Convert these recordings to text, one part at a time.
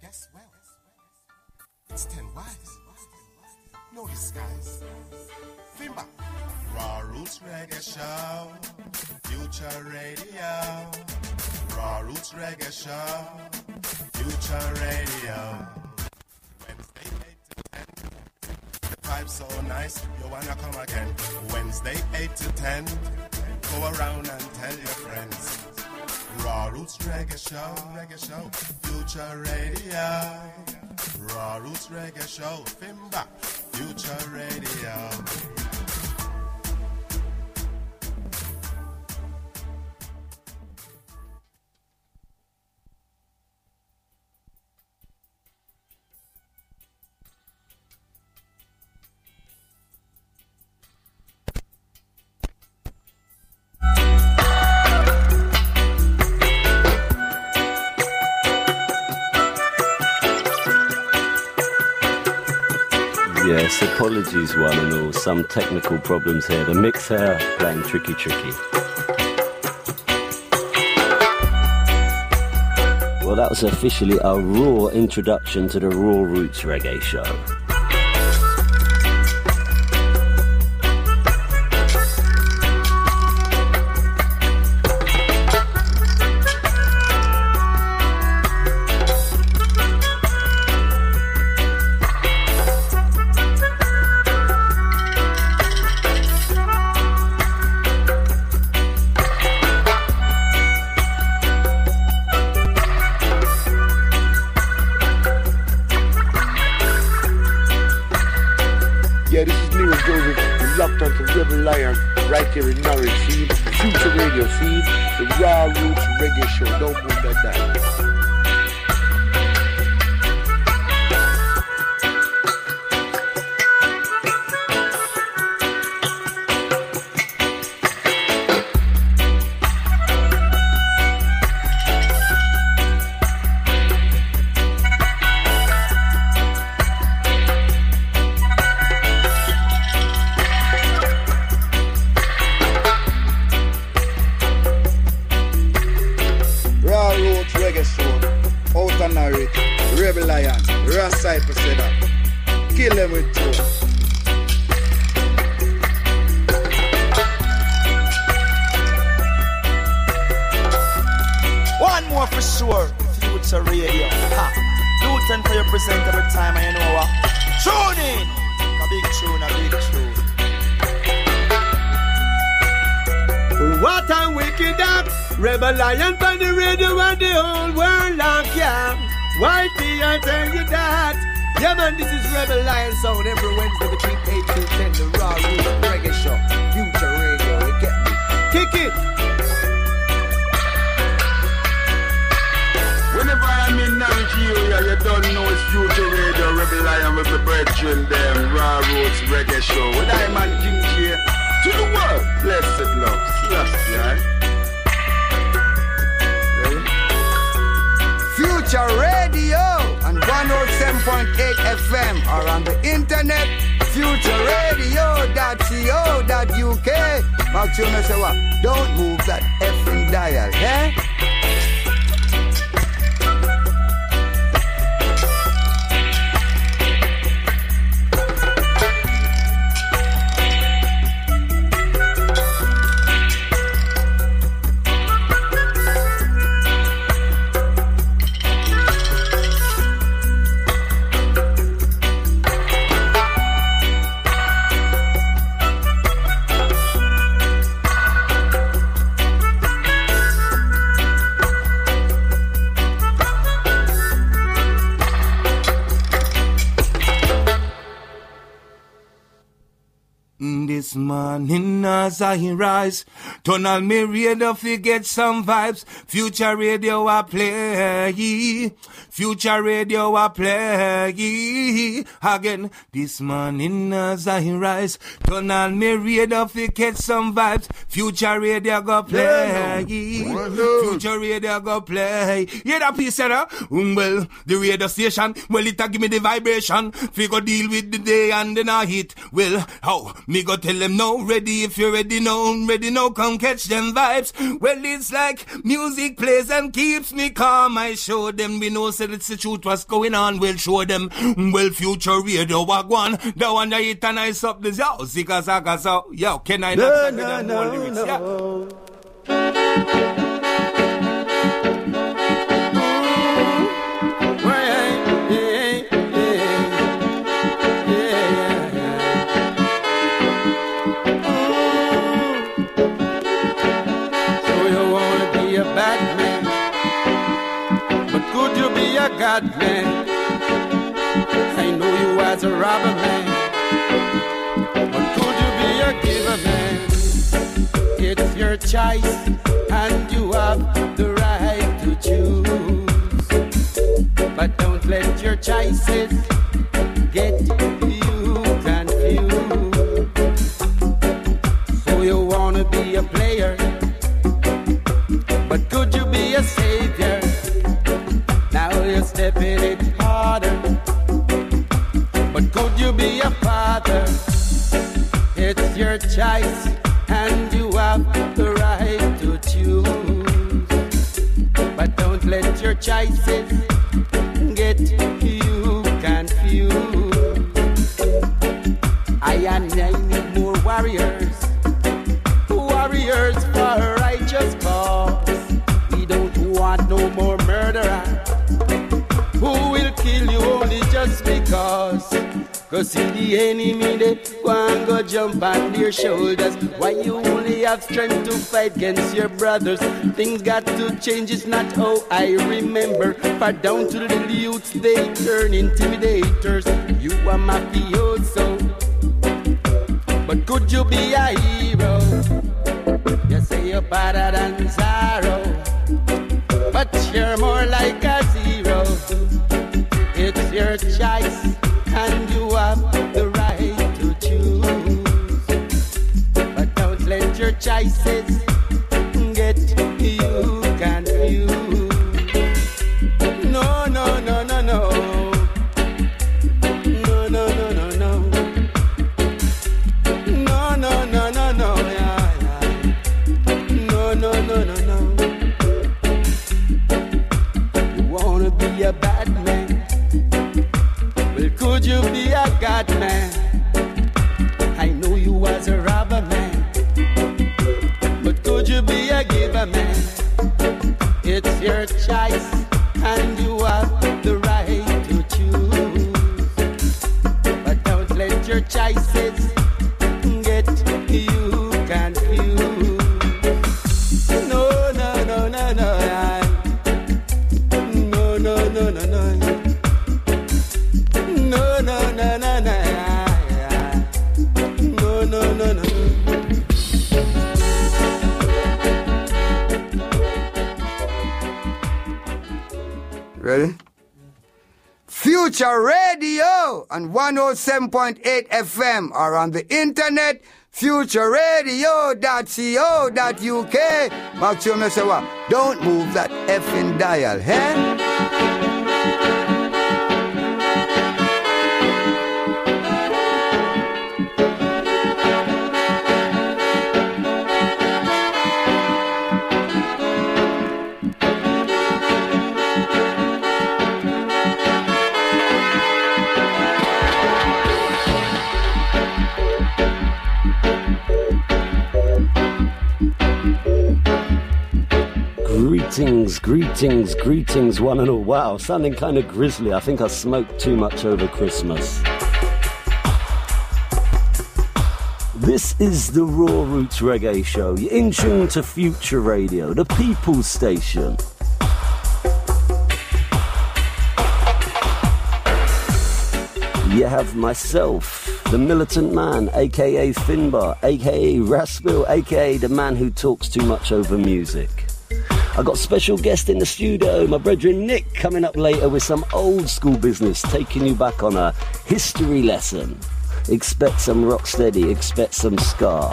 It's 10 wise. No disguise. Fimba. Raw Roots Reggae Show. Future Radio. Raw Roots Reggae Show. Future Radio. Wednesday 8 to 10. The vibe's so nice, you wanna come again. Wednesday 8 to 10. Go around and tell your friends. Raw Roots Reggae Show, Future Radio. Raw Roots Reggae Show, Fimba, Future Radio. Yes, apologies one and all, some technical problems here. The mixer playing tricky. Well, that was officially a raw introduction to the Raw Roots Reggae Show. Here in Norwich, see Future Radio, see the Raw Roots Reggae Show. Don't move that down. Sound every Wednesday between 8 to 10, the Raw Roots Reggae Show, Future Radio, you get me? Kick it! Whenever I'm in Nigeria, you don't know it's Future Radio, Rebel Lion with the brethren, them Raw Roots Reggae Show, with I man King J, to the world, blessed love, Selassie, right? Future Radio on 107.8 FM or on the internet, futureradio.co.uk. But you know, say what? Don't move that effing dial, eh? This morning as I rise, turn on me radio fi get some vibes. Future Radio I play, Future Radio I play again. This morning as I rise, turn on me radio fi get some vibes. Future Radio go play, Future Radio go play. Yeah, that piece, well, the radio station, well, it a give me the vibration. Fi go deal with the day and the night. Well, how me go tell them know, ready if you're ready now, come catch them vibes. Well, it's like music plays and keeps me calm. I show them, we know said it's the truth, what's going on, we'll show them. Well, Future Radio, wagwan, the one that hit and ice up this, yo, Zika Zaka, so, yo, can I not say them more lyrics, yeah? God man, I know you as a robber man, but could you be a giver man? It's your choice and you have the right to choose, but don't let your choices get you confused. So you wanna be a player, but could you be a savior? Now you're stepping it harder, but could you be a father? It's your choice and you have the right to choose, but don't let your choices get you confused. I need more warriors, warriors for a righteous cause. We don't want no more murderers who will kill you only just because. Cause see the enemy, they go and go jump on their shoulders. Why you only have strength to fight against your brothers? Things got to change, it's not how I remember. Far down to the youths, they turn intimidators. You are mafioso, but could you be a hero? You say you're better than Zorro, but you're more like a zero. It's your choice and you have the right to choose, but don't let your choices get you confused. No, no, no, no, no. No, no, no, no, no. No, no, no, no, no. Yeah, yeah. No, no, no, no, no. You wanna be a bad man? Well, could you be a God man? I know you was a robber man, but could you be a giver man? It's your choice and you have the right to choose, but don't let your choices get you confused. No, no, no, no, no. No, no, no, no, no. No, no, no, no, no. No, no, no, no. Ready? Future Radio on 107.8 FM or on the internet, futureradio.co.uk. Make sure you say what? Don't move that effing dial, eh? Greetings, one and all. Wow, sounding kind of grisly. I think I smoked too much over Christmas. This is the Raw Roots Reggae Show. You're in tune to Future Radio, the People's Station. You have myself, the Militant Man, aka Finbar, aka Raspill, aka the man who talks too much over music. I got special guest in the studio, my brethren Nick, coming up later with some old school business, taking you back on a history lesson. Expect some rocksteady, expect some ska.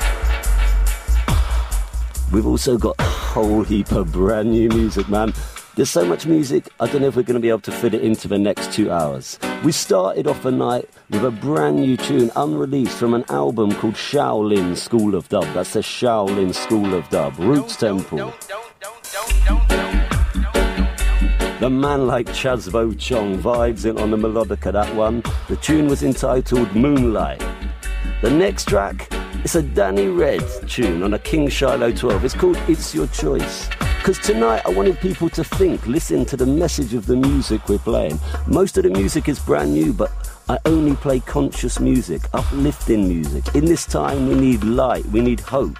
We've also got a whole heap of brand new music, man. There's so much music, I don't know if we're going to be able to fit it into the next 2 hours. We started off the night with a brand new tune, unreleased, from an album called Shaolin School of Dub. That's the Shaolin School of Dub, Roots Temple. The man like Chazvo Chong vibes in on the melodica, that one. The tune was entitled Moonlight. The next track, it's a Danny Red tune on a King Shiloh 12. It's called It's Your Choice. Because tonight I wanted people to think, listen to the message of the music we're playing. Most of the music is brand new, but I only play conscious music, uplifting music. In this time we need light, we need hope.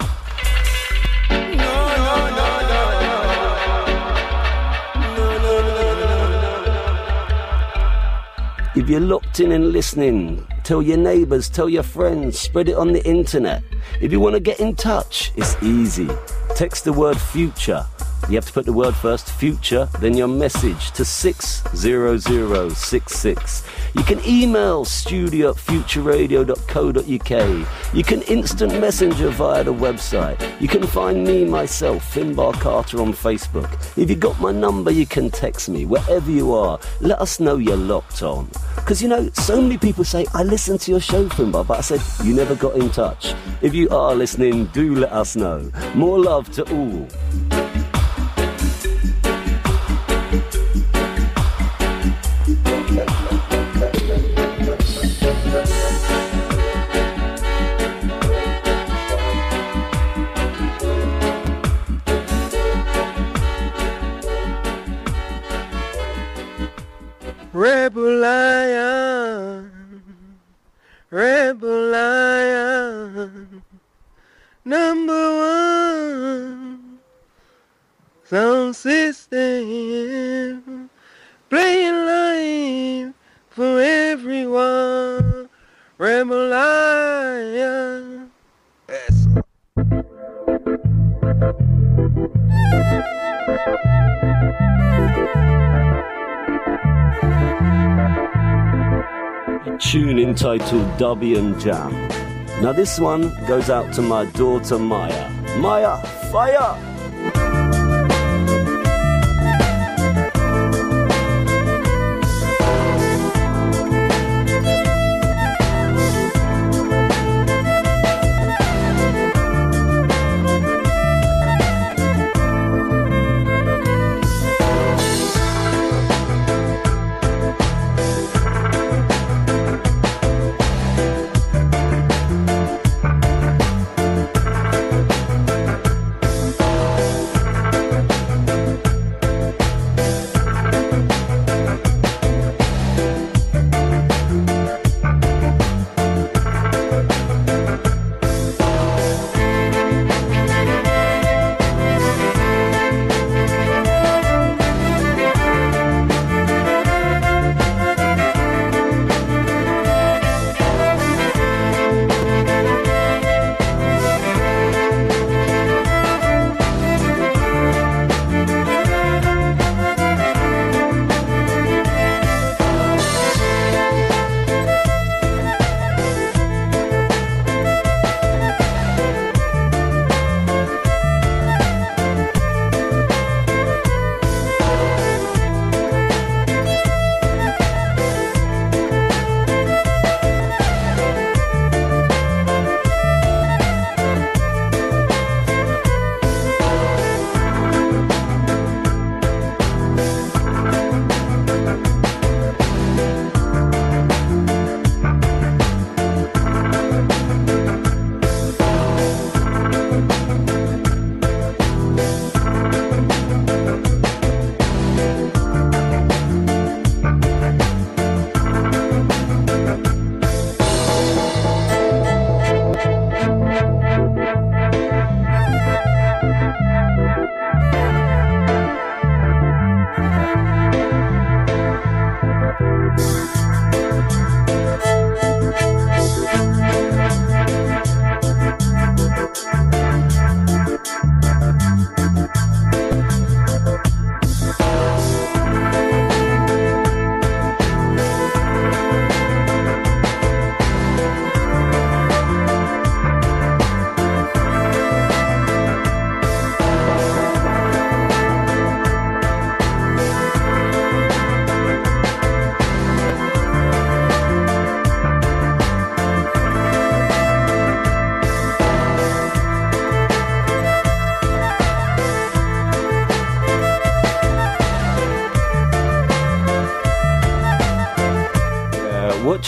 If you're locked in and listening, tell your neighbours, tell your friends, spread it on the internet. If you want to get in touch, it's easy. Text the word future. You have to put the word first, future, then your message to 60066. You can email studio@futureradio.co.uk. You can instant messenger via the website. You can find me, myself, Finbar Carter, on Facebook. If you got my number, you can text me. Wherever you are, let us know you're locked on. Because, you know, so many people say, I listened to your show, Finbar, but I said, you never got in touch. If you are listening, do let us know. More love to all. Rebel Lion, #1 sound system, playing live for everyone. Rebel Lion. Yes. A tune entitled Dubby Jam. Now this one goes out to my daughter Maya. Maya, fire!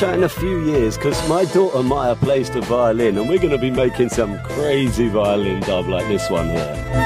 chat in a few years because my daughter Maya plays the violin and we're going to be making some crazy violin dub like this one here.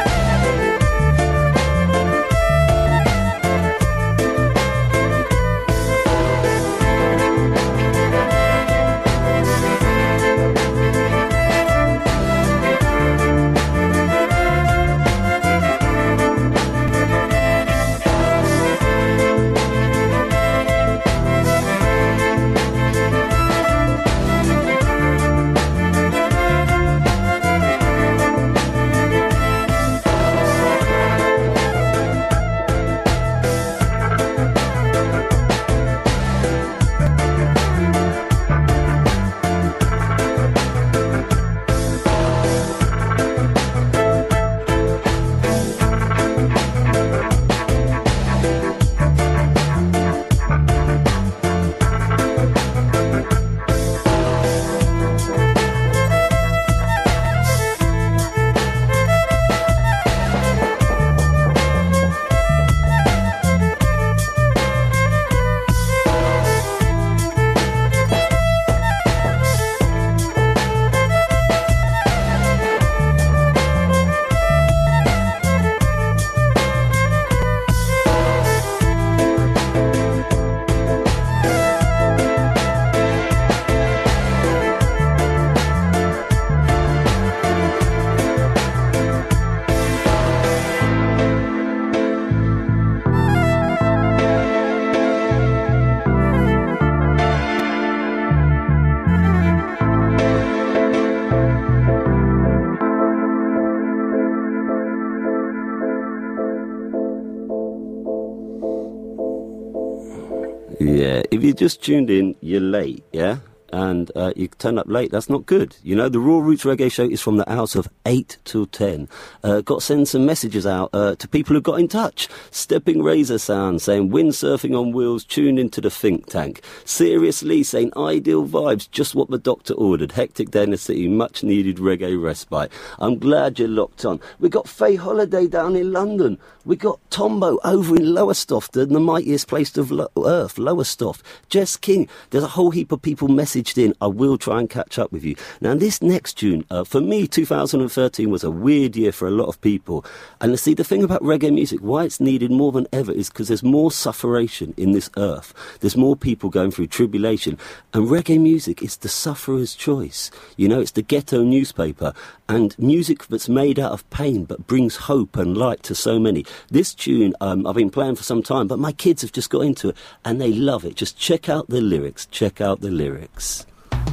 Yeah, if you just tuned in, you're late, yeah? And you turn up late, that's not good. You know, the Raw Roots Reggae Show is from the hours of 8 till 10. Got to send some messages out to people who got in touch. Stepping Razor Sound saying, windsurfing on wheels, tuned into the think tank. Seriously saying, ideal vibes, just what the doctor ordered. Hectic day in the city, much needed reggae respite. I'm glad you're locked on. We got Faye Holiday down in London. We got Tombo over in Lowestoft, the mightiest place of earth, Lowestoft. Jess King. There's a whole heap of people messaged in. I will try and catch up with you. Now, this next tune, for me, 2013 was a weird year for a lot of people. And see, the thing about reggae music, why it's needed more than ever is because there's more sufferation in this earth. There's more people going through tribulation. And reggae music is the sufferer's choice. You know, it's the ghetto newspaper. And music that's made out of pain but brings hope and light to so many. This tune, I've been playing for some time, but my kids have just got into it and they love it. Just check out the lyrics. Check out the lyrics.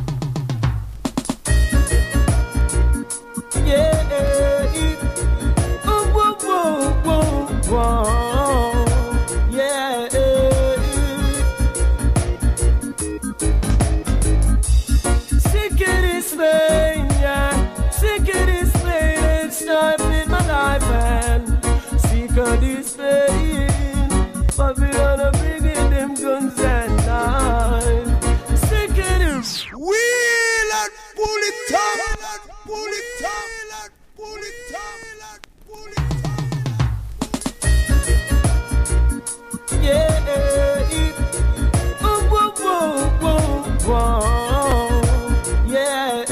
Yeah, oh, whoa, whoa, whoa, whoa. Yeah, sick of this pain, yeah, sick of this pain. It's time in my life, man. Sick of this pain, Babylon are bringing them guns and knives. Sick of this. Wheel and pull it up, pull it up. Yeah, whoa, whoa, whoa, whoa. Yeah,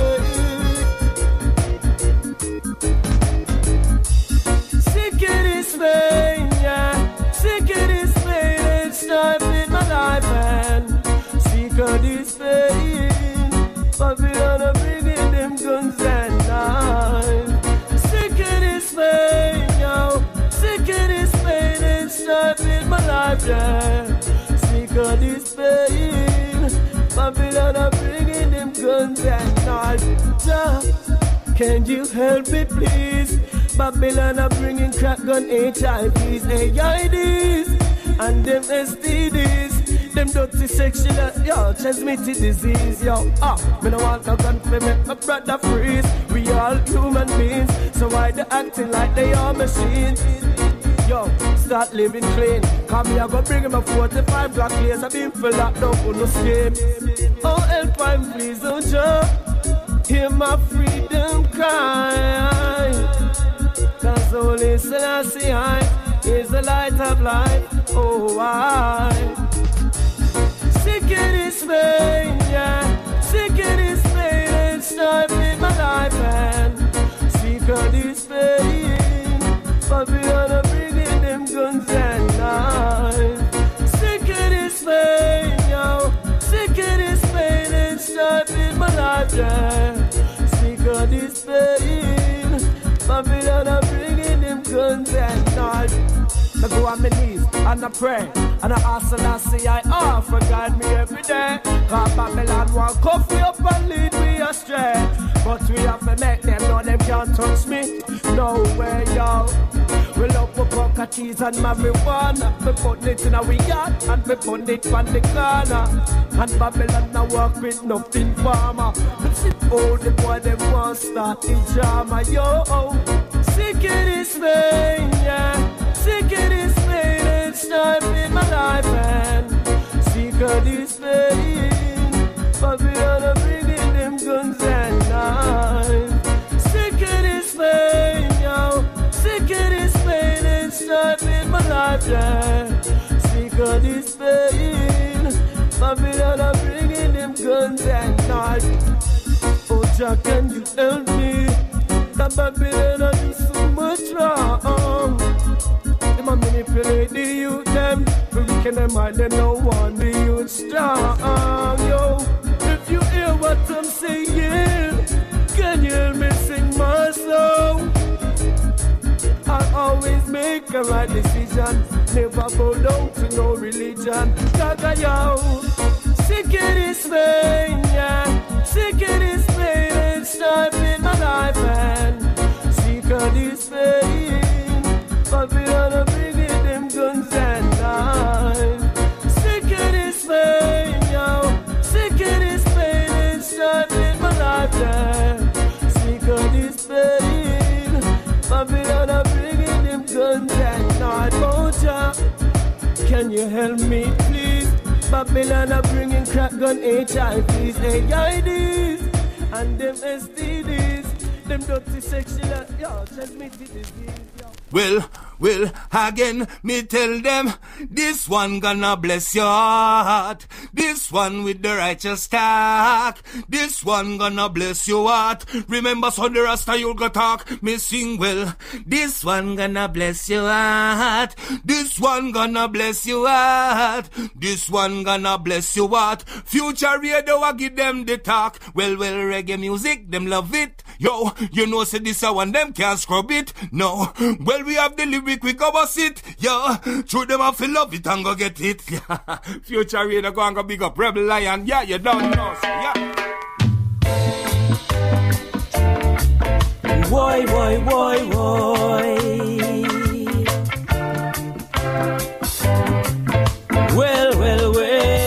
sick of this pain, yeah, sick of this pain. It's time in my life, man. Sick of this pain, Babylon are bringing them guns and knives. Sick of this pain, yo, sick of this pain. It's time in my life, yeah. Sick of this pain, Babylon are bringing them guns and knives. Yeah. Can you help me, please? Babylon are bringing crack gun, HIVs, AIDs, and them STDs. Them dirty sexual, yo, transmitted disease, yo. Me no want no gun to make my brother freeze. We all human beings, so why they acting like they are machines? Yo, start living clean. Come here, go bring him a 45 black years. I've been for lockdown for no scheme. Oh, help I'm please, oh, Joe. Hear my freedom cry. Cause Holy Selassie I is the light of life. Oh, I sick of this pain, yeah. Sick of this pain and starving my life and sick of this pain. Babylon are bringing them guns and knives. Sick of this pain, yo. Sick of this pain and starving my life, yeah. Sick of this pain. Babylon are bringing them guns and knives. I go on my knees and I pray and I ask and I say I offer guide me every day. Cause Babylon want coffee up and lead me astray. But we have to make them know them can't touch me. No way, yo. We love for poker cheese and marijuana. We put it in our yard and we put it on the corner. And Babylon now work with nothing farmer. Oh, the boy them want start the drama, yo. Sick of this pain, yeah. Sick of this pain and starving my life and sick of this pain. Babylon are bringing them guns and knives. Sick of this pain, yo. Sick of this pain and starving my life, yeah. Sick of this pain. Babylon are bringing them guns and knives. Oh, Jack, can you help me? That Babylon are do so much wrong. Them a manipulate the youth, them. We weaken them mind, them no want the youth strong, yo. If you hear what I'm saying, can you hear me sing my song? I'll always make a right decision. Never bow down to no religion. Gaga, yo. Sick of this pain, yeah. Sick of this pain and starving my life and sick of this pain. Babylon are bringing them guns and knives. Sick of this pain, yo. Sick of this pain and starving my life, yeah. Sick of this pain. Babylon are bringing them guns and knives. Oh, Jah, can you help me, please? Babylon are bringing crack gun, HIVs, AIDs, and them STDs, them dirty sexual, yo, transmitted disease, yo. Well, again, me tell them, this one gonna bless your heart. This one with the righteous talk. This one gonna bless your heart. Remember Sunday Rasta you go talk, me sing well. This one gonna bless your heart. This one gonna bless your heart. This one gonna bless your heart. Future Radio I give them the talk. Well, reggae music, them love it. Yo, you know say this one, them can't scrub it. No, well we have the lyric, we go bust it. Yeah, through them I feel love it and go get it. Yeah, Future Radio go and go big up Rebel Lion. Yeah, you don't know. So, yeah. Boy. Well.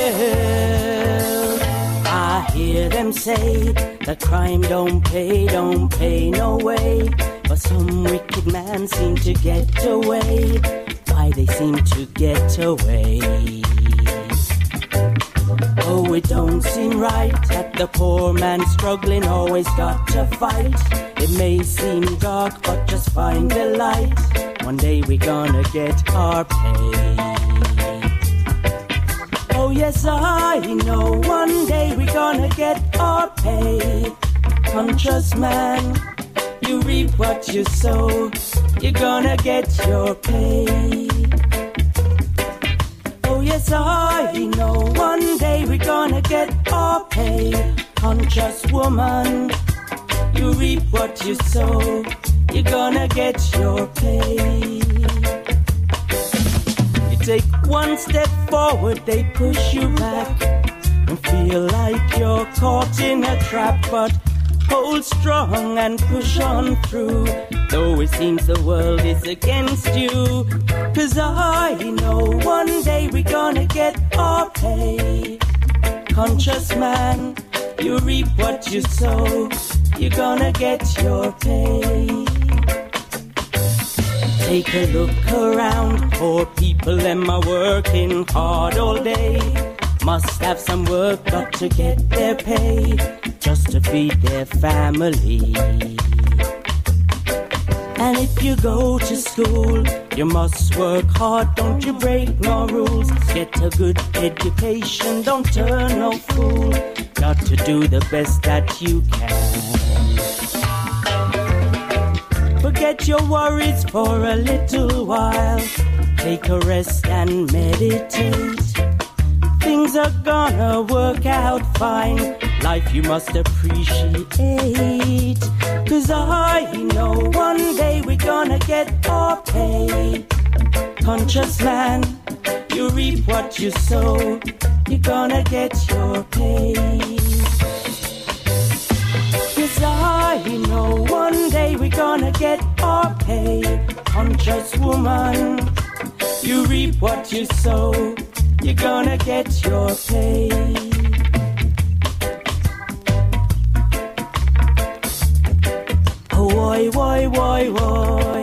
I hear them say that crime don't pay no way. But some wicked man seem to get away. Why they seem to get away? Oh, it don't seem right that the poor man struggling always got to fight. It may seem dark, but just find the light. One day we're gonna get our pay. Oh yes, I know one day we're gonna get our pay. Conscious man, you reap what you sow, you're gonna get your pay. Oh yes, I know one day we're gonna get our pay. Conscious woman, you reap what you sow, you're gonna get your pay. You take one step forward, they push you back, and feel like you're caught in a trap, but hold strong and push on through, though it seems the world is against you. 'Cause I know one day we're gonna get our pay. Conscious man, you reap what you sow, you're gonna get your pay. Take a look around, poor people them are working hard all day. Must have some work, got to get their pay, just to feed their family. And if you go to school, You must work hard, don't you break no rules. Get a good education, don't turn no fool. Got to do the best that you can. Forget your worries for a little while. Take a rest and meditate. Things are gonna work out fine. Life you must appreciate. 'Cause I know one day we're gonna get our pay. Conscious man, you reap what you sow. You're gonna get your pay. 'Cause I know one day we're gonna get our pay. Conscious woman, you reap what you sow. You're gonna get your pay. Oh, woi, woi, woi, woi.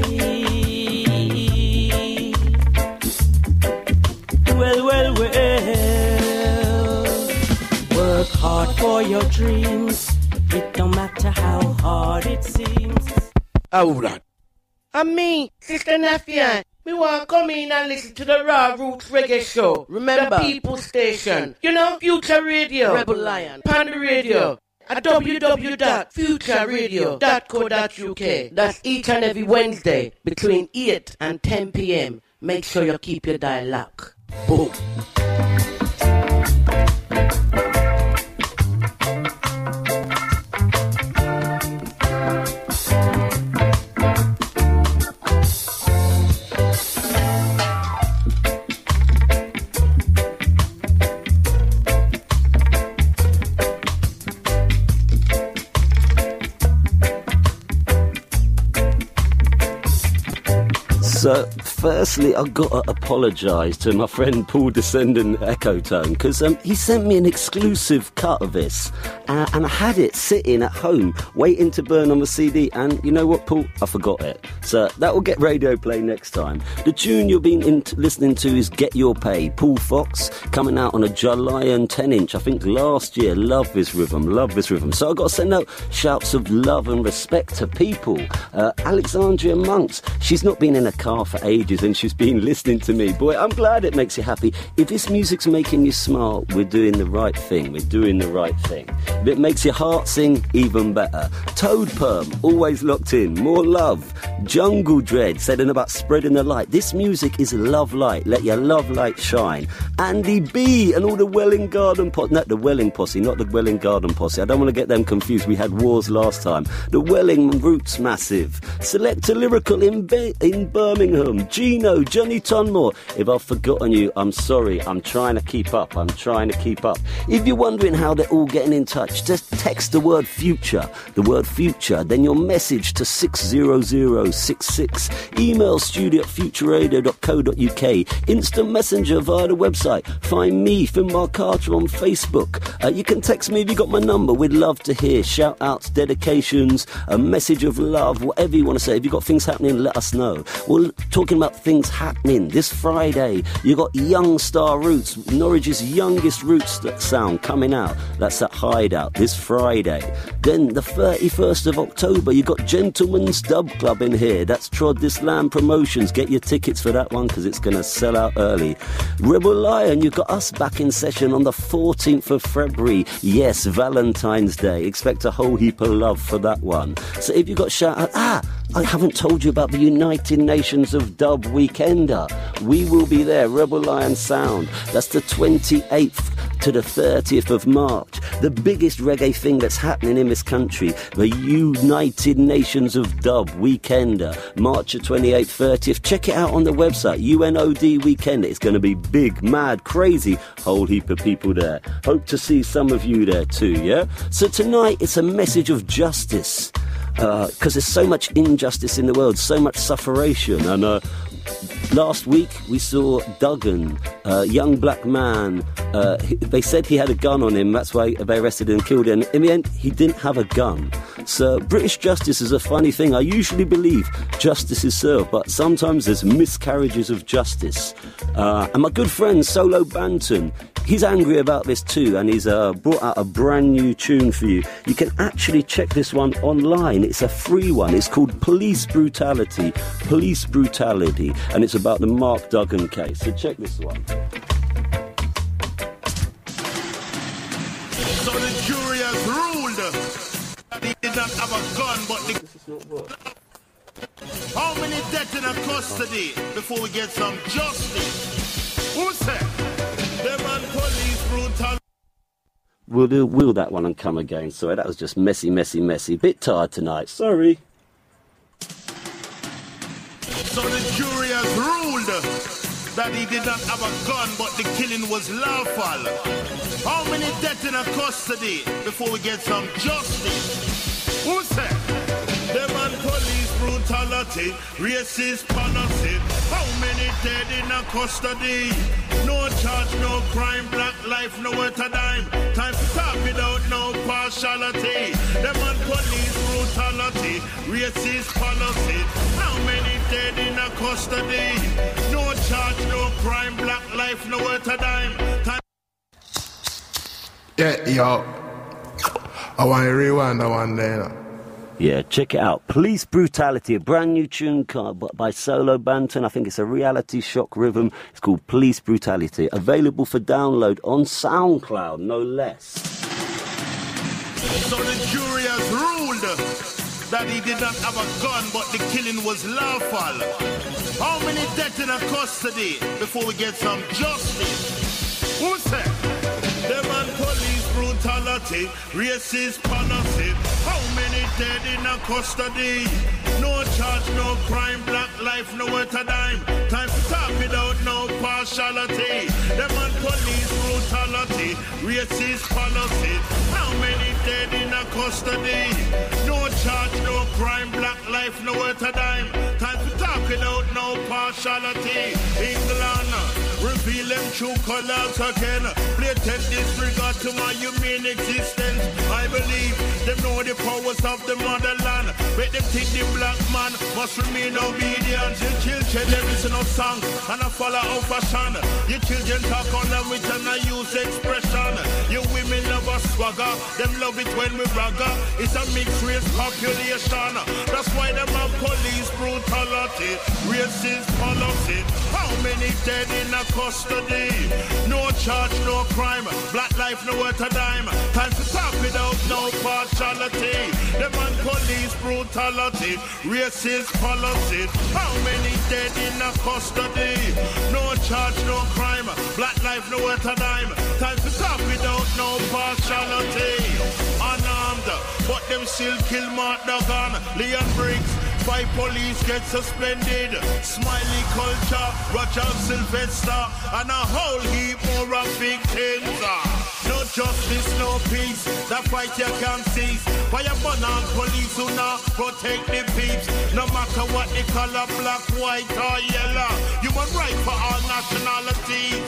Well, well, well. Work hard for your dreams. It don't matter how hard it seems. How that? And me, Sister Nafia, we want to come in and listen to the Raw Roots Reggae Show. Remember, the People Station. You know, Future Radio. Rebel Lion. Panda Radio. At www.futureradio.co.uk. That's each and every Wednesday between 8 and 10 p.m. Make sure you keep your dial locked. Boom. So, firstly, I've got to apologise to my friend Paul Descendant Ecotone, because he sent me an exclusive cut of this, and I had it sitting at home, waiting to burn on the CD, and you know what, Paul? I forgot it. So, that will get radio play next time. The tune you've been listening to is Get Your Pay, Paul Fox, coming out on a July 10-inch, I think last year. Love this rhythm, love this rhythm. So, I've got to send out shouts of love and respect to people. Alexandria Monks, she's not been in a car for ages and she's been listening to me. Boy, I'm glad it makes you happy. If this music's making you smile, we're doing the right thing. We're doing the right thing. If it makes your heart sing, even better. Toad Perm, always locked in. More love. Jungle Dread, said about spreading the light. This music is love light. Let your love light shine. Andy B and all the Welling Garden Posse. Not the Welling Posse, not the Welling Garden Posse. I don't want to get them confused. We had wars last time. The Welling Roots Massive. Selector Lyrical in Birmingham. Gino, Johnny Tonmore. If I've forgotten you, I'm sorry. I'm trying to keep up. If you're wondering how they're all getting in touch, just text the word future, then your message to 60066. Email studio@futureradio.co.uk. Instant messenger via the website. Find me, Finbar Carter, on Facebook. You can text me if you got my number. We'd love to hear shout outs, dedications, a message of love, whatever you want to say. If you've got things happening, let us know. Well, talking about things happening, this Friday, you got Young Star Roots, Norwich's youngest roots sound coming out. That's at Hideout this Friday. Then the 31st of October, you got Gentleman's Dub Club in here. That's Trod This Land Promotions. Get your tickets for that one because it's going to sell out early. Rebel Lion, you got us back in session on the 14th of February. Yes, Valentine's Day. Expect a whole heap of love for that one. So if you got shout out, I haven't told you about the United Nations of Dub Weekender. We will be there, Rebel Lion Sound. That's the 28th to the 30th of March. The biggest reggae thing that's happening in this country. The United Nations of Dub Weekender. March the 28th, 30th. Check it out on the website, UNOD Weekender. It's going to be big, mad, crazy. Whole heap of people there. Hope to see some of you there too, yeah? So tonight, it's a message of justice. Because there's so much injustice in the world, so much sufferation. And last week we saw Duggan, a young black man. They said he had a gun on him, that's why they arrested him and killed him. In the end, he didn't have a gun. British justice is a funny thing. I usually believe justice is served, but sometimes there's miscarriages of justice. And my good friend Solo Banton, he's angry about this too, and he's brought out a brand new tune for you. You can actually check this one online. It's a free one. It's called Police Brutality, and it's about the Mark Duggan case. So check this one. So the jury has ruled that he did not have a gun, but the... How many deaths in custody before we get some justice? Who said? Them and police brutal. Will that one and come again. Sorry, that was just messy. Bit tired tonight. Sorry. So the jury has ruled that he did not have a gun, but the killing was lawful. How many deaths in custody before we get some justice? Who said? Them and police brutality, racist policy. How many dead in custody? No charge, no crime, black life, nowhere to dime. Time to talk without no partiality. Them and police brutality, racist policy. How many dead in custody? No charge, no crime, black life, nowhere to dime. Yeah, yo. I want to rewind that one day. Yeah, check it out. Police Brutality, a brand new tune by Solo Banton. I think it's a reality shock rhythm. It's called Police Brutality. Available for download on SoundCloud, no less. So the jury has ruled that he did not have a gun, but the killing was lawful. How many deaths in custody before we get some justice? Who said? Them and police brutality, racist policy. How many dead in custody? No charge, no crime, black life, nowhere to dime. Time to talk without no partiality. Them and police brutality, racist policy. How many dead in custody? No charge, no crime, black life, nowhere to dime. Time to talk without no partiality. England, reveal them true colors again. Blatant disregard to my human existence. I believe them know the powers of the motherland. Make them think the black man must remain obedient. Your children, they listen to song and I follow out fashion. Your children talk on language and I use expression. Your women love a swagger, them love it when we bragger. It's a mixed race population. That's why them have police brutality, racist policy. How many dead in custody? No charge, no crime, black life, nowhere to dime. Time to talk without no partiality. Them and police brutality, racist policy. How many dead in custody? No charge, no crime, black life, nowhere to dime. Time to talk without no partiality. Unarmed, but them still kill Mark Duggan, Leon Briggs. 5 police get suspended. Smiley Culture, Roger Sylvester, and a whole heap more of victims. No justice, no peace. That fight you can't cease. Fire burn on police who now protect the peeps. No matter what the color, black, white or yellow. Human right for all nationalities.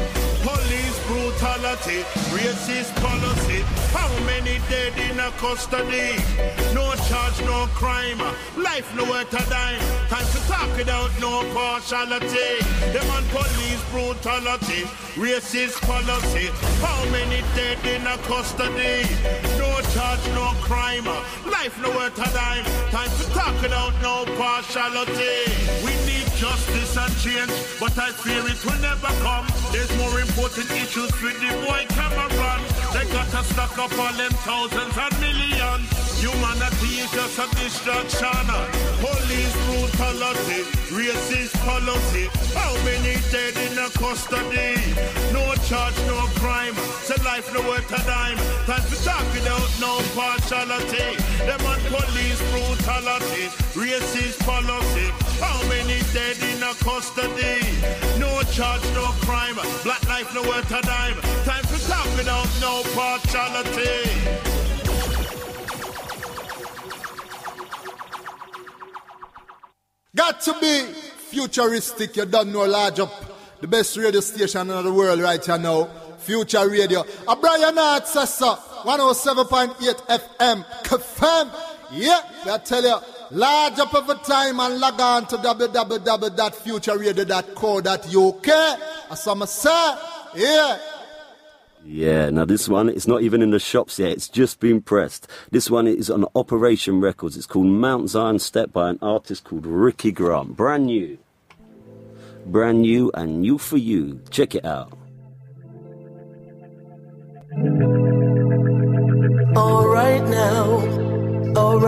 Police brutality, racist policy. How many dead in custody? No charge, no crime. Life nowhere to dime. Time to talk without no partiality. Them and police brutality, racist policy. How many dead in custody? No charge, no crime. Life nowhere to dime. Time to talk without no partiality. We need justice and change, but I fear it will never come. There's more important issues with the boy Cameron. They got to stock up all them thousands and millions. Humanity is just a distraction. Police brutality, racist policy. How many dead in custody? No charge, no crime. Say life nowhere to dime. Time to talk without no partiality. Them and police brutality, racist policy. How many dead in custody? No charge, no crime. Black life nowhere to dime. Time to talk without no partiality. Got to be futuristic, you don't know, large up. The best radio station in the world right here now. Future Radio. A Brian Hart says so. 107.8 FM. Confirm. Yeah, I tell you. Large up every time and log on to www.futureradio.co.uk. As I'm say, yeah. Yeah, now this one, it's not even in the shops yet. It's just been pressed. This one is on Operation Records. It's called Mount Zion Step by an artist called Ricky Grant. Brand new. Brand new and new for you. Check it out. All right now. Oh,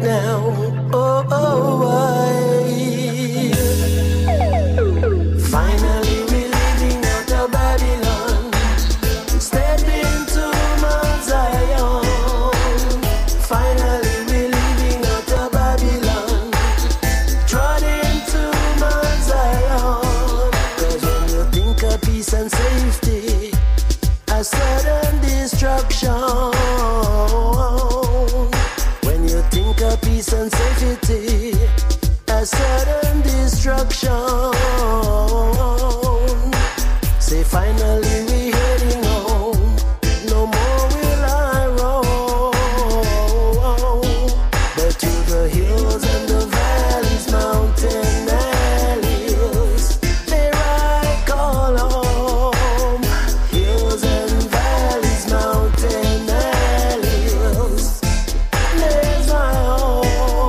finally we're leaving out of Babylon, step into Mount Zion. Finally we're leaving out of Babylon, trod into Mount Zion. 'Cause when you think of peace and safety, a sudden destruction. Peace and safety, a sudden destruction. Say finally we heading home, no more will I roam, but to the hills and the valleys, mountain alleys, there I call home. Hills and valleys, mountain alleys, there's my home.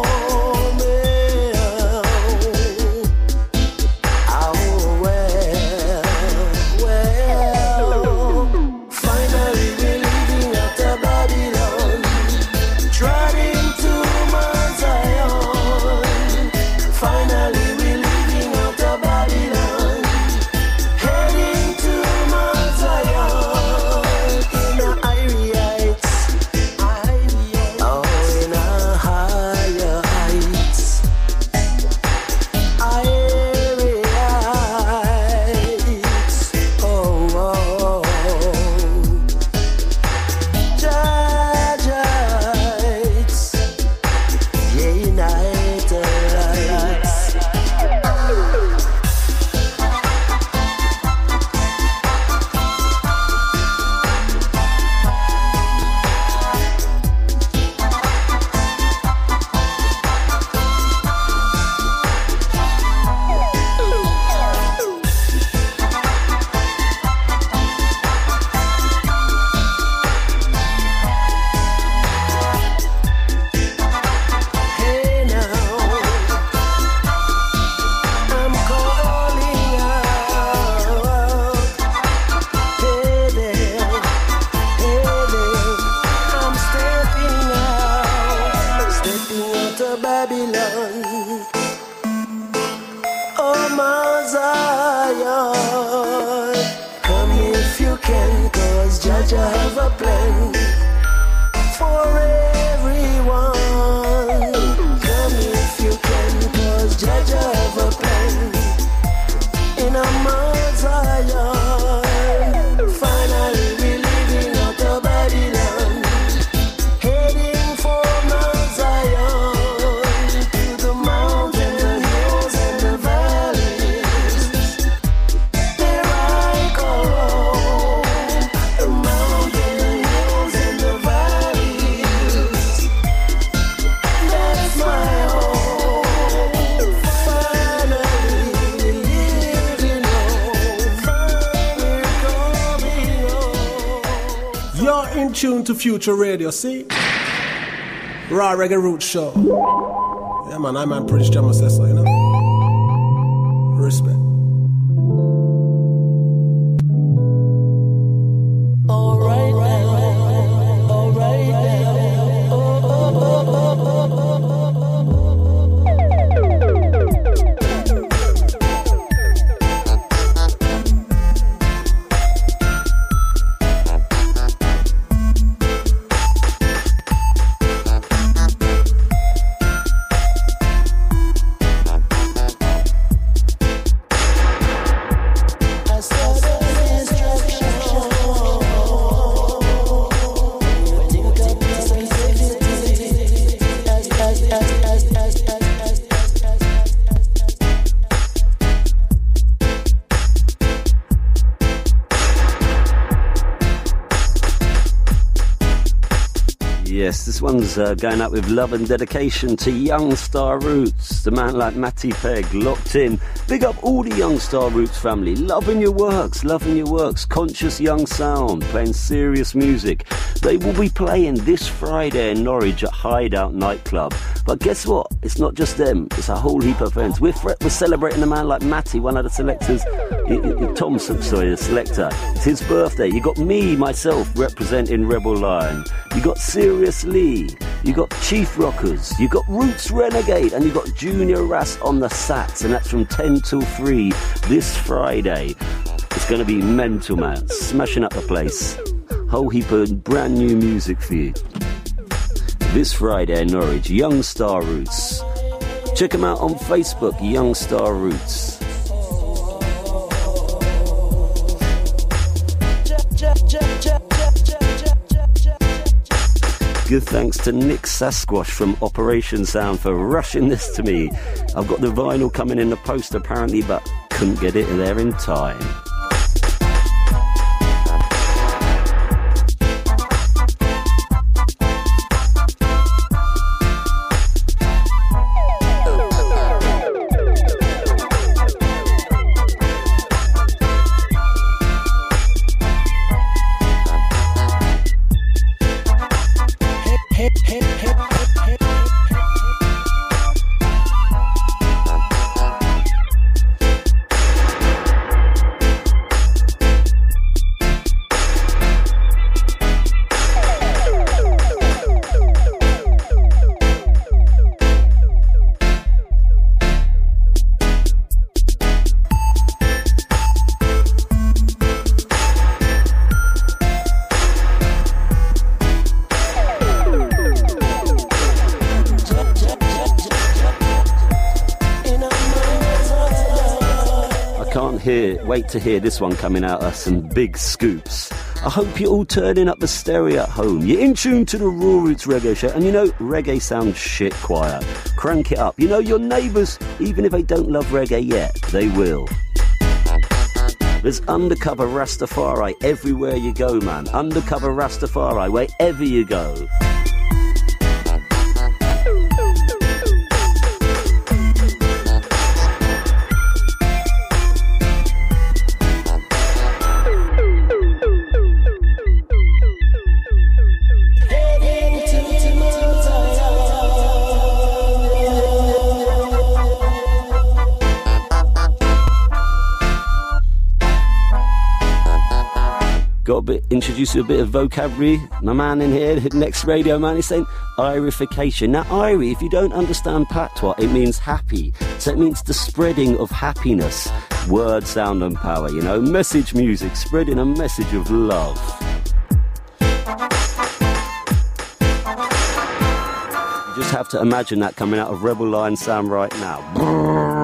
Tune to Future Radio, see? Raw Reggae Roots Show. Yeah, man, I'm British Jam Assessor, you know? Respect. Yes, this one's going out with love and dedication to Young Star Roots, the man like Matty Pegg, locked in. Big up all the Young Star Roots family, loving your works, conscious young sound, playing serious music. They will be playing this Friday in Norwich at Hideout Nightclub. But guess what? It's not just them, it's a whole heap of friends. We're celebrating a man like Matty, one of the selectors, Tom, sorry, the selector. It's his birthday. You got me, myself, representing Rebel Lion. You got Serious Lee, you got Chief Rockers, you got Roots Renegade, and you got Junior Ras on the sax, and that's from 10 till 3 this Friday. It's going to be mental, man. Smashing up the place. Whole heap of brand new music for you. This Friday in Norwich, Young Star Roots. Check them out on Facebook, Young Star Roots. Good thanks to Nick Sasquatch from Operation Sound for rushing this to me. I've got the vinyl coming in the post apparently, but couldn't get it there in time. Wait to hear this one coming out of some big scoops. I hope you're all turning up the stereo at home. You're in tune to the Raw Roots Reggae Show, and you know reggae sounds shit quiet. Crank it up. You know your neighbours, even if they don't love reggae yet, they will. There's Undercover Rastafari everywhere you go, man. Undercover Rastafari wherever you go. Introduce you a bit of vocabulary. My man in here, next radio man, is saying Irification. Now, Irie, if you don't understand patois, it means happy. So it means the spreading of happiness. Word, sound and power, you know. Message music, spreading a message of love. You just have to imagine that coming out of Rebel Lion Sam right now.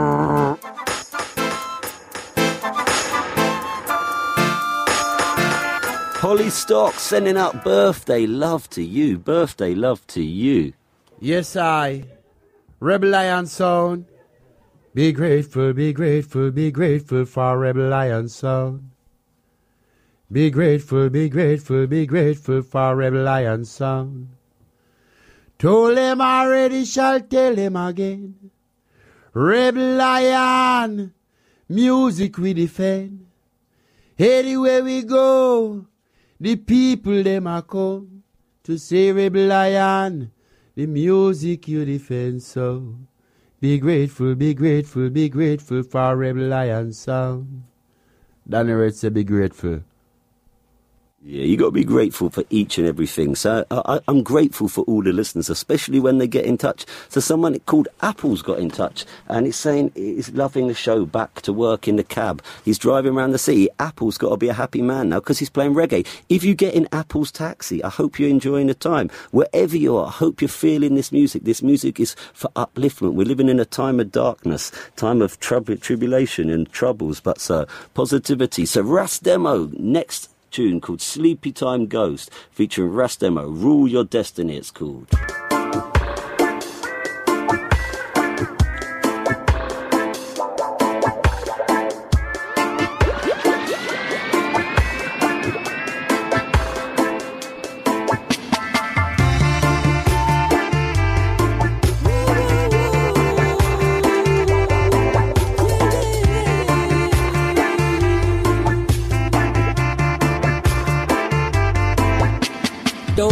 Holly Stock sending out birthday love to you. Birthday love to you. Yes, I. Rebel Lion Sound. Be grateful, be grateful, be grateful for Rebel Lion Sound. Be grateful, be grateful, be grateful for Rebel Lion Sound. Told him already, shall tell him again. Rebel Lion, music we defend. Anywhere we go, the people them a come to say Rebel Lion, the music you defend. So be grateful, be grateful, be grateful for Rebel Lion Sound. Danny Red said be grateful. Yeah, you got to be grateful for each and everything. So I'm grateful for all the listeners, especially when they get in touch. So someone called Apple's got in touch, and he's saying he's loving the show, back to work in the cab. He's driving around the city. Apple's got to be a happy man now because he's playing reggae. If you get in Apple's taxi, I hope you're enjoying the time. Wherever you are, I hope you're feeling this music. This music is for upliftment. We're living in a time of darkness, time of tribulation and troubles, but positivity. So Ras Demo, next tune called Sleepy Time Ghost, featuring Ras Demo. Rule Your Destiny, it's called.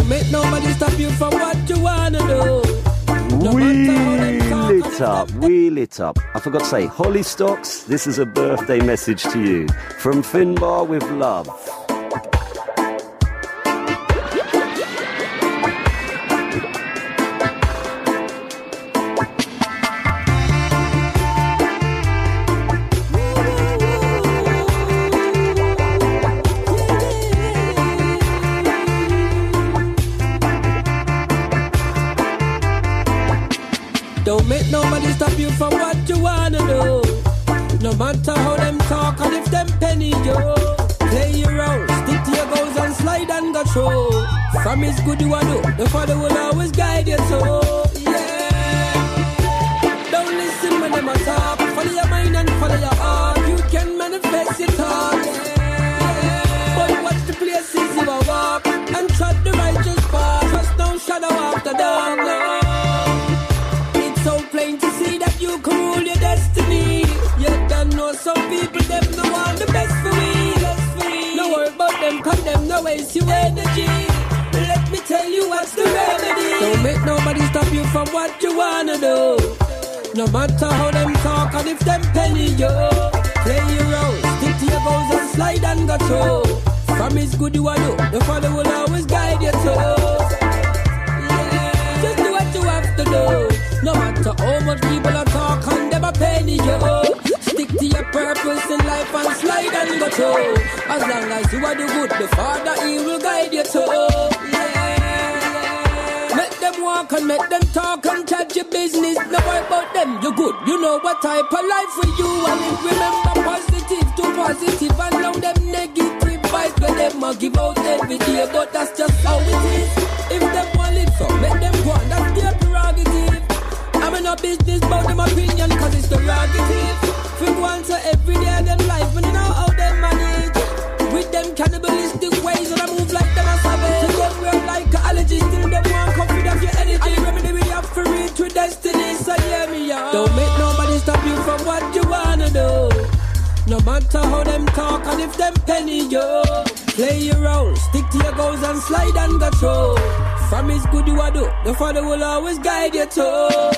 Don't make nobody stop you from what you wanna do. We lit up. I forgot to say, Holly Stocks, this is a birthday message to you from Finbar with love. Don't make nobody stop you from what you wanna do. No matter how them talk and if them penny you. Play your role, stick to your goals and slide and go through. From his good you a do, the Father will always guide you to. Yeah. Don't listen when them a talk. Follow your mind and follow your heart. You can manifest your thought. Yeah. But watch the places you a walk and trust the righteous path. Trust no shadow after dark. No. So plain to see that you can rule your destiny. Yet I know some people, them no want the best for me. No worry about them, cause them no waste your energy. Let me tell you what's the remedy. Don't make nobody stop you from what you wanna do. No matter how them talk and if them penny you. Play your role, stick to your goals and slide and go through. From his good you a do, the Father will always guide you to. Yeah, just do what you have to do. No matter how much people are talk and them a penny you. Stick to your purpose in life and slide and go through. As long as you are the good, the Father he will guide you to. Yeah. Make them walk and make them talk and chat your business. No worry about them, you're good. You know what type of life for you. And if remember positive to positive and now them negative vibes when them a give out every day. But that's just how it is. If them want live so, make them go on, that's their prerogative. I'm in a business about them opinion, cause it's the prerogative. If you want to every day of them life, and you know how they manage. With them cannibalistic ways, and I move like them a savage. To them we're like an allergy, still them want confidence your energy. And remedy we have to reach with destiny, so hear me out. Don't make nobody stop you from what you wanna do. No matter how them talk and if them penny you. Play your role, stick to your goals and slide and go through. From his good you a do, the Father will always guide you to.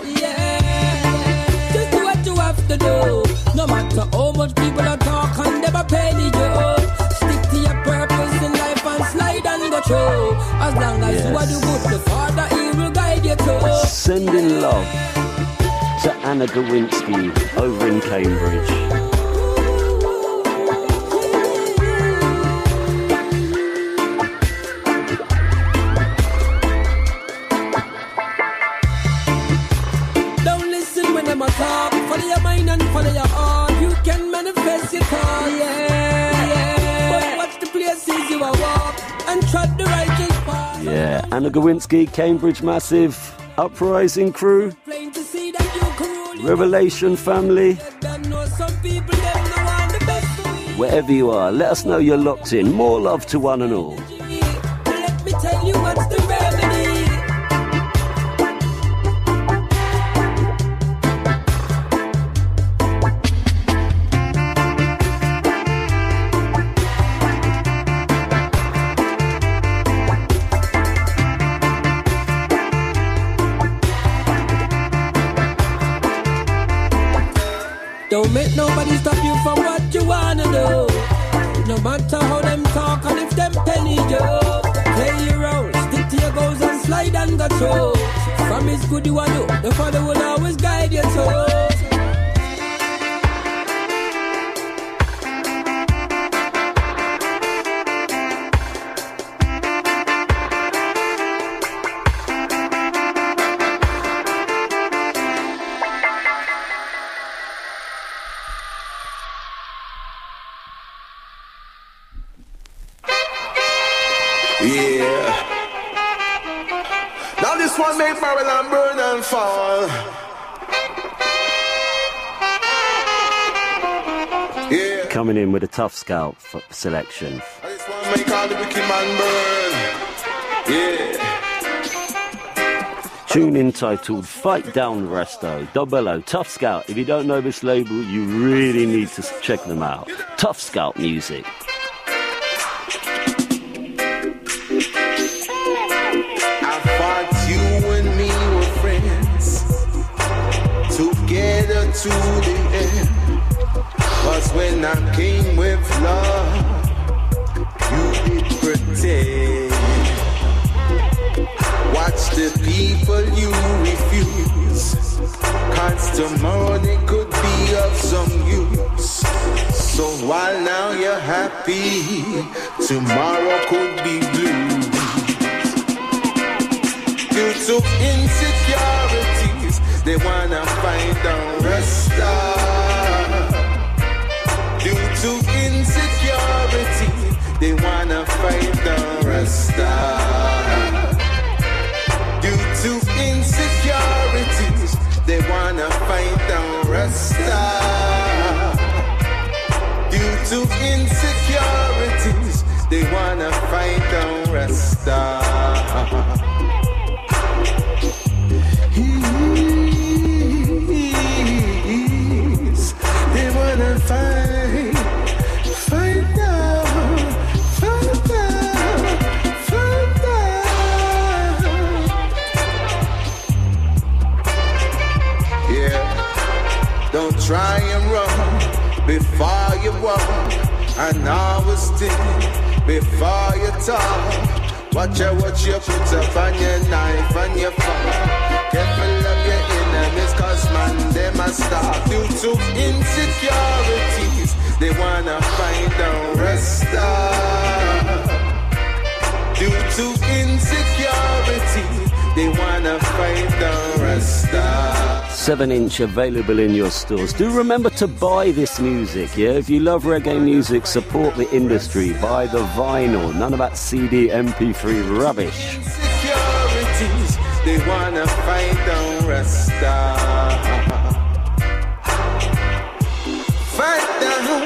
Yeah, just do what you have to do. No matter how much people are talk and them a penny you. Stick to your purpose in life and slide and go through. As long as you are the good, the Father he will guide you to. Sending love to Anna Gawinski over in Cambridge. Follow your mind and follow your heart. You can manifest your thought. Yeah. But watch the places you are walk and trust the righteous path. Yeah, Anna Gawinski, Cambridge Massive, Uprising Crew, Revelation Family. Wherever you are, let us know you're locked in. More love to one and all. Let me tell you what's the remedy. Don't make nobody stop you from what you wanna do. No matter how them talk and if them penny you. Play your role, stick to your goals and slide and go through. From his good you a do, the Father will always guide you to. Yeah. Now this one make Babylon burn and fall. Yeah. Coming in with a tough scalp selection. This one make all the wicked man burn. Yeah. Tune entitled Fight Down Resto. Double O, Tough Scout. If you don't know this label, you really need to check them out. Tough Scout music. to the end. 'Cause when I came with love, you did pretend. Watch the people you refuse, 'cause tomorrow they could be of some use. So while now you're happy, tomorrow could be blue. Due to insecurities, they wanna find a resta. Due to insecurity, they wanna find a resta. Due to insecurities, they wanna find a resta. Due to insecurities, they wanna find a resta. They wanna find out. Yeah, don't try and run before you walk, and always think before you talk. Watch out what you put up on your knife and your fork. Careful of your enemies, 'cause man, they must stop. Due to insecurities, they wanna find a resta. Due to insecurity, they wanna find a resta. 7-inch available in your stores. Do remember to buy this music, yeah? If you love reggae music, support the industry. Buy the vinyl. None of that CD, MP3 rubbish. Insecurities, they wanna find a resta. Fight down,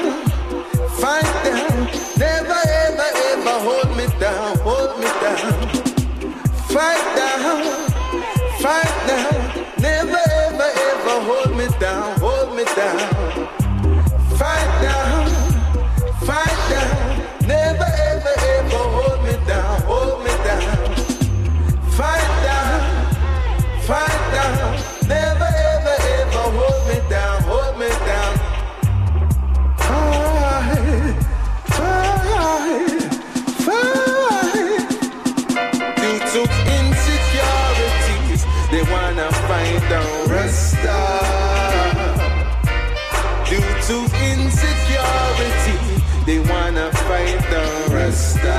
never ever ever hold me down, Fight down, never ever ever hold me down, Fight down, never ever ever hold me down, Fight down, never ever ever hold me down, Fight. Due to insecurities, they wanna find a resta. Due to insecurity, they wanna find a resta.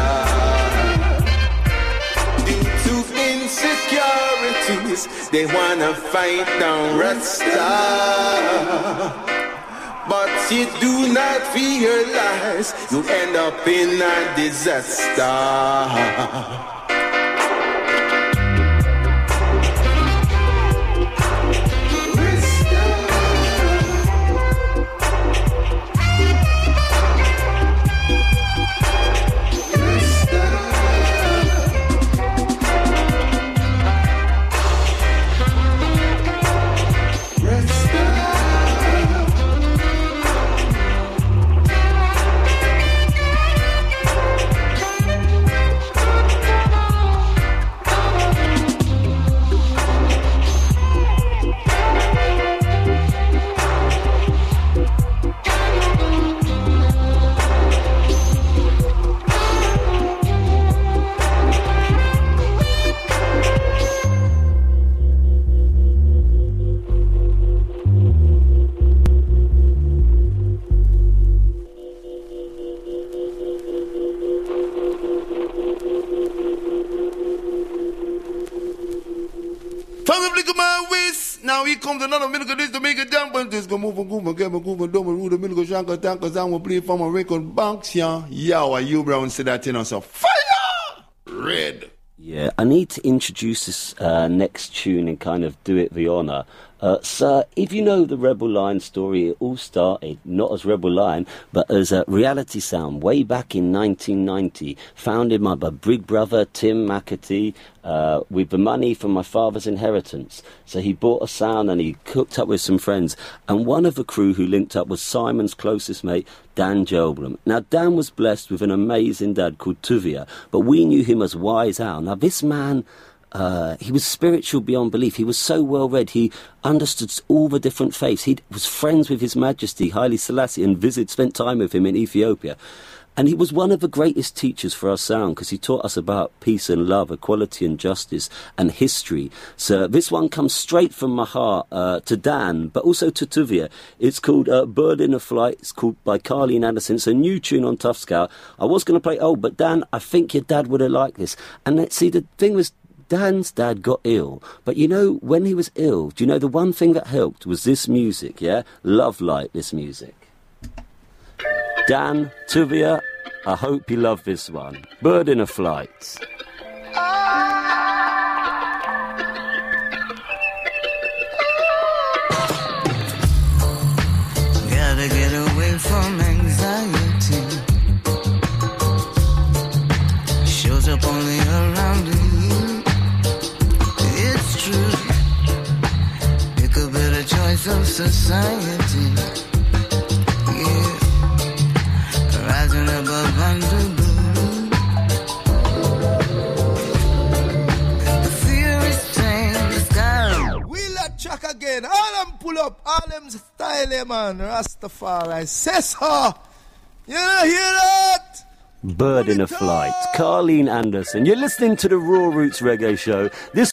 Due to insecurities, they wanna find a resta. But you do not realize you end up in a disaster. Now he comes another minute of this to make it jump and just go move and get my groove and do my root a minute shanka tank cause I will play for my record banks, yeah. Yo, you brown say that you know so fire red. Yeah, I need to introduce this next tune and kind of do it the honour. Sir, if you know the Rebel Lion story, it all started not as Rebel Lion, but as a Reality Sound way back in 1990, founded by my big brother Tim McAtee with the money from my father's inheritance. So he bought a sound and he cooked up with some friends. And one of the crew who linked up was Simon's closest mate, Dan Joblum. Now, Dan was blessed with an amazing dad called Tuvia, but we knew him as Wise Al. Now, this man He was spiritual beyond belief. He was so well read. He understood all the different faiths. He was friends with His Majesty Haile Selassie and spent time with him in Ethiopia. And he was one of the greatest teachers for our sound because he taught us about peace and love, equality and justice and history. So this one comes straight from my heart to Dan, but also to Tuvia. It's called Bird in a Flight. It's called by Carleen Anderson. It's a new tune on Tough Scout. I was going to play old, but Dan, I think your dad would have liked this. And let's see, the thing was, Dan's dad got ill, but you know, when he was ill, do you know the one thing that helped was this music, yeah? Love Light, this music. Dan, Tuvia, I hope you love this one. Bird in a Flight. Gotta get away from anxiety. Shows up only around you. It's true. Pick a better choice of society. Yeah. Rising above under blue. The fear is stained the sky. We let track again. All them pull up, all them style, man. Rastafari. Say so. You hear that? Bird in a Flight. Carleen Anderson. You're listening to the Raw Roots Reggae Show. This